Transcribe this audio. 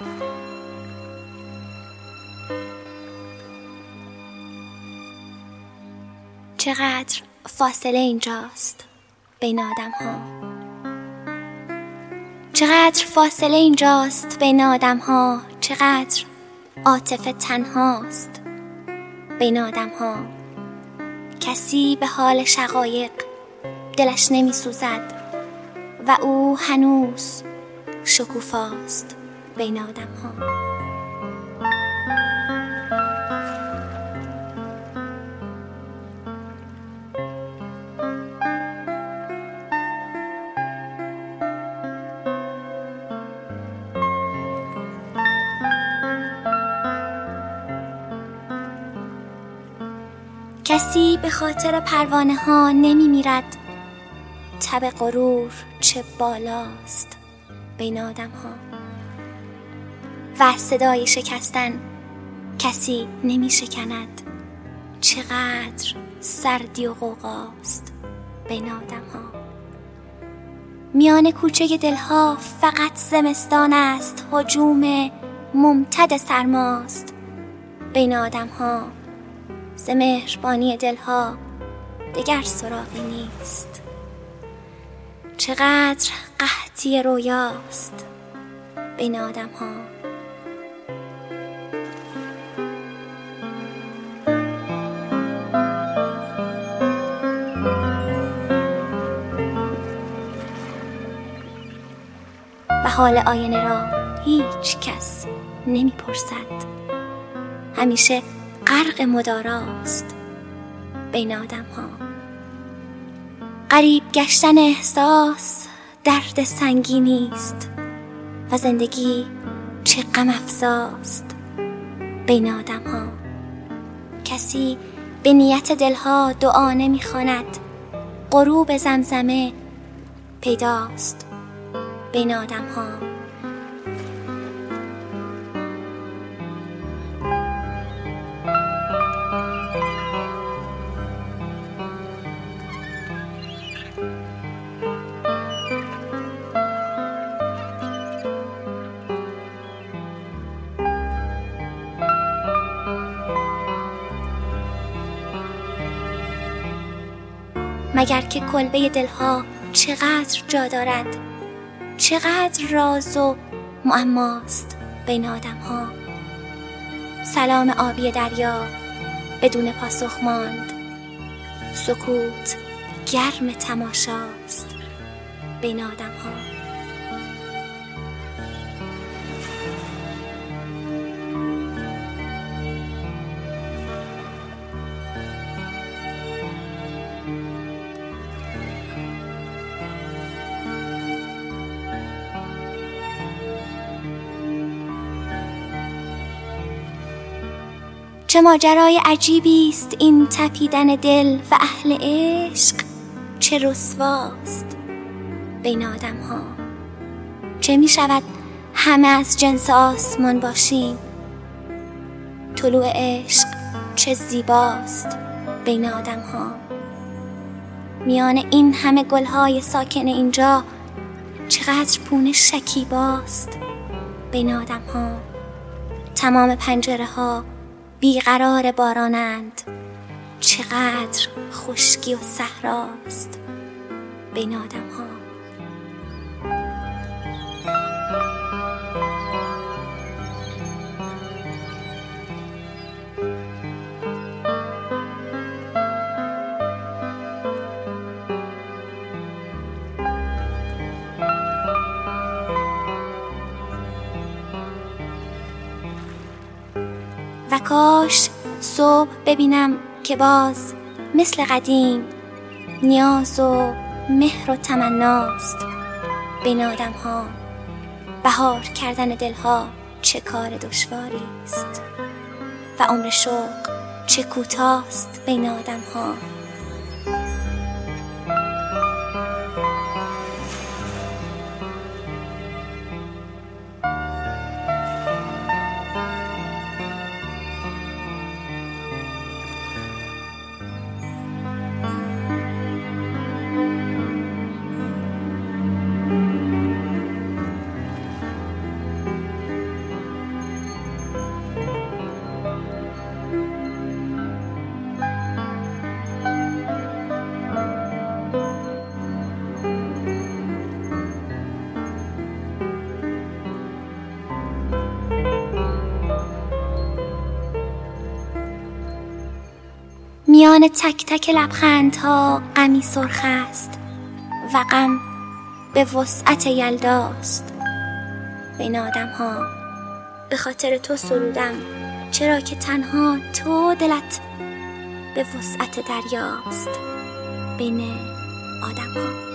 چقدر فاصله اینجاست بین آدم ها، چقدر فاصله اینجاست بین آدم ها، چقدر عاطفه تنهاست بین آدم ها. کسی به حال شقایق دلش نمی سوزد و او هنوز شکوفاست بین آدم ها. کسی به خاطر پروانه ها نمی میرد، تب غرور چه بالاست بین آدم ها. و صدای شکستن کسی نمی شکند، چقدر سردی و غوغاست بین آدم ها. میان کوچه دلها فقط زمستان است، هجوم ممتد سرماست بین آدم ها. ز مهربانی دلها دگر سراغی نیست، چقدر قحطی رویاست بین آدم ها. و حال آینه را هیچ کس نمی پرسد، همیشه غرق مداراست بین آدم ها. غریب گشتن احساس درد سنگینی است و زندگی چه غم افزاست بین آدم ها. کسی به نیت دلها دعا نمی خواند، غروب زمزمه پیداست بین آدم ها. مگر که کلبه دلها چقدر جا دارد، چقدر راز و معماست بین آدم ها. سلام آبی دریا بدون پاسخ ماند، سکوت گرم تماشاست بین آدم ها. چه ماجرای عجیبی است این تپیدن دل، و اهل عشق چه رسواست بین آدم ها. چه می شود همه از جنس آسمان باشیم، طلوع عشق چه زیباست بین آدم ها. میان این همه گلهای ساکن اینجا چقدر پونه شکیباست بین آدم ها. تمام پنجره ها بیقرار بارانند، چقدر خشکی و صحراست بین آدم ها. و کاش صبح ببینم که باز مثل قدیم نیاز و مهر و تمناست بین آدم ها. بهار کردن دلها چه کار دشواری است و عمر شوق چه کوتاست بین آدم ها. میان تک تک لبخندها غمی سرخ است و غم به وسعت یلداست. بین آدم ها به خاطر تو سرودم، چرا که تنها تو دلت به وسعت دریاست. بین آدم ها